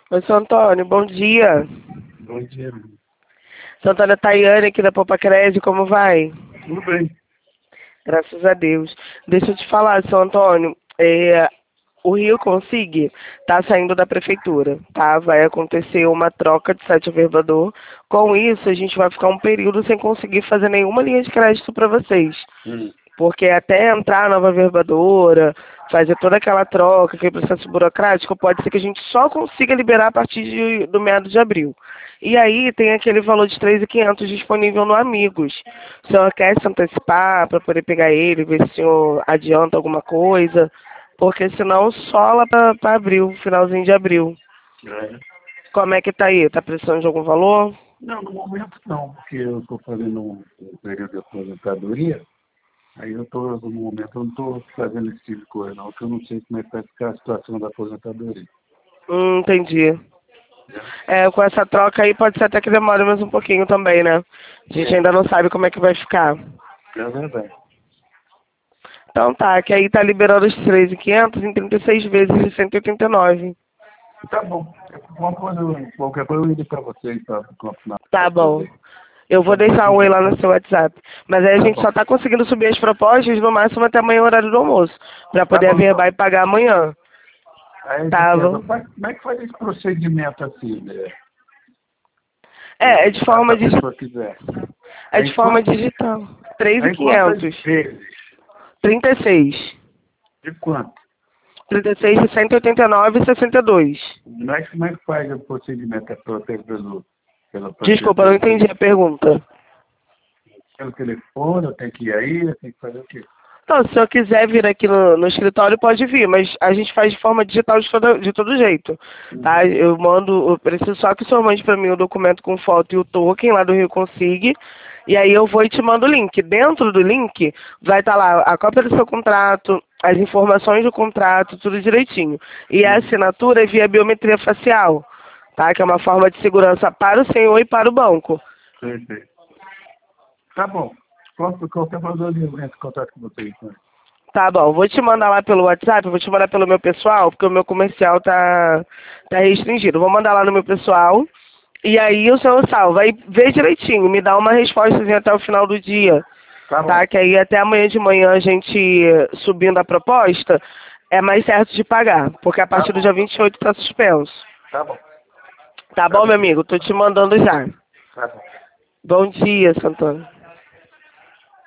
Oi, seu Antônio, bom dia. Bom dia, amigo. Seu Antônio, é Tayane aqui da Popacred, como vai? Tudo bem. Graças a Deus. Deixa eu te falar, seu Antônio, o Rio Consig está saindo da prefeitura, tá? Vai acontecer uma troca de site averbador. Com isso, a gente vai ficar um período sem conseguir fazer nenhuma linha de crédito para vocês. Porque até entrar a nova verbadora, fazer toda aquela troca, aquele processo burocrático, pode ser que a gente só consiga liberar a partir do meado de abril. E aí tem aquele valor de 3.500 disponível no Amigos. O senhor quer se antecipar para poder pegar ele, ver se o senhor adianta alguma coisa? Porque senão só lá para abril, finalzinho de abril. É. Como é que tá aí? Tá precisando de algum valor? Não, no momento não, porque eu estou fazendo um período de aposentadoria, aí no momento, eu não estou fazendo esse tipo de coisa, não, porque eu não sei como é que vai ficar a situação da aposentadoria. Entendi. Com essa troca aí pode ser até que demore mais um pouquinho também, né? A gente ainda não sabe como é que vai ficar. É verdade. Então tá, que aí tá liberando os 3.500 em 36 vezes de 189. Tá bom. Qualquer coisa eu ligo para vocês para continuar. Tá bom. Eu vou deixar um oi lá no seu WhatsApp. Mas aí a Tá gente bom. só tá conseguindo subir as propostas no máximo até amanhã, horário do almoço. Pra Tá poder bom, então. averbar e pagar amanhã. Aí de Tá quebra, bom? como é que faz esse procedimento assim, né? É de Caso forma a pessoa quiser. É É de em forma quanto? digital. É em quantas 3.500. vezes? 36. De quanto? 36 de 189 e 62. Mas como é que faz o procedimento pela Desculpa, não entendi a pergunta. pelo telefone, eu tenho que ir aí, eu tenho que fazer o quê? Então, se o senhor quiser vir aqui no escritório, pode vir, mas a gente faz de forma digital de todo jeito, tá? Eu preciso só que o senhor mande para mim o documento com foto e o token lá do Rio Consig, e aí eu vou e te mando o link. Dentro do link vai estar lá a cópia do seu contrato, as informações do contrato, tudo direitinho. E a assinatura é via biometria facial, tá? Que é uma forma de segurança para o senhor e para o banco. Sei. Tá bom. Qualquer coisa eu entro em contato com vocês. Né? Tá bom, vou te mandar lá pelo WhatsApp, vou te mandar pelo meu pessoal, porque o meu comercial tá restringido. Vou mandar lá no meu pessoal, e aí o senhor salva. Aí vê direitinho, me dá uma resposta até o final do dia, Tá bom. tá? Que aí até amanhã de manhã a gente subindo a proposta, é mais certo de pagar, porque a partir do dia 28 tá suspenso. Tá bom. Tá bom, meu amigo? Tô te mandando já. Tá bom. Bom dia, Santana.